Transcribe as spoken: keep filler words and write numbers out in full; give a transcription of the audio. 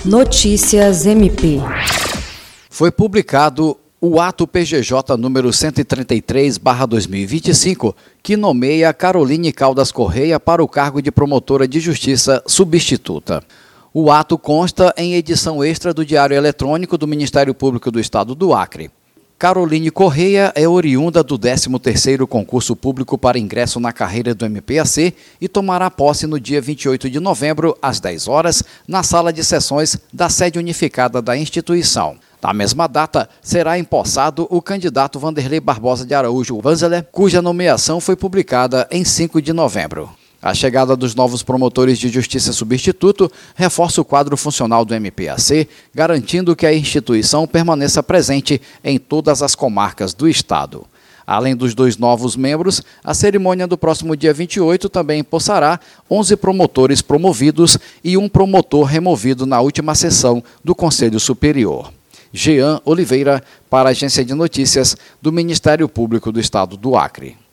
Notícias M P. Foi publicado o ato P G J número cento e trinta e três barra dois mil e vinte e cinco, que nomeia Caroline Caldas Correia para o cargo de promotora de justiça substituta. O ato consta em edição extra do Diário Eletrônico do Ministério Público do Estado do Acre. Caroline Correia é oriunda do décimo terceiro Concurso Público para ingresso na carreira do M P A C e tomará posse no dia vinte e oito de novembro, às dez horas, na sala de sessões da sede unificada da instituição. Na mesma data, será empossado o candidato Vanderlei Barbosa de Araújo Vanzeler, cuja nomeação foi publicada em cinco de novembro. A chegada dos novos promotores de justiça substituto reforça o quadro funcional do M P A C, garantindo que a instituição permaneça presente em todas as comarcas do estado. Além dos dois novos membros, a cerimônia do próximo dia vinte e oito também empossará onze promotores promovidos e um promotor removido na última sessão do Conselho Superior. Jean Oliveira, para a Agência de Notícias do Ministério Público do Estado do Acre.